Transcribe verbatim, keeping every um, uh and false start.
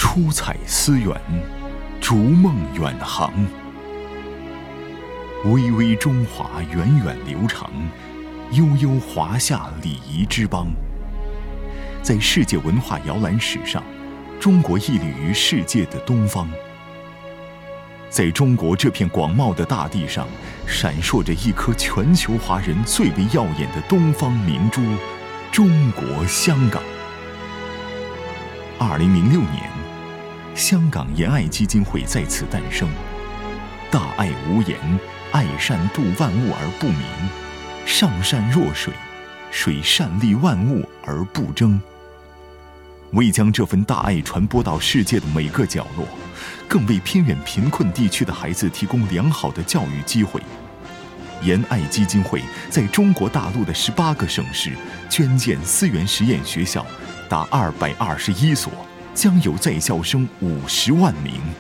出采思源，逐梦远航。巍巍中华源远流长，悠悠华夏礼仪之邦。在世界文化摇篮史上，中国屹立于世界的东方。在中国这片广袤的大地上，闪烁着一颗全球华人最为耀眼的东方明珠——中国香港。二零零六年，香港仁爱基金会在此诞生。大爱无言，爱善度万物而不明；上善若水，水善利万物而不争。为将这份大爱传播到世界的每个角落，更为偏远贫困地区的孩子提供良好的教育机会，仁爱基金会在中国大陆的十八个省市捐建思源实验学校达二百二十一所，将有在校生五十万名。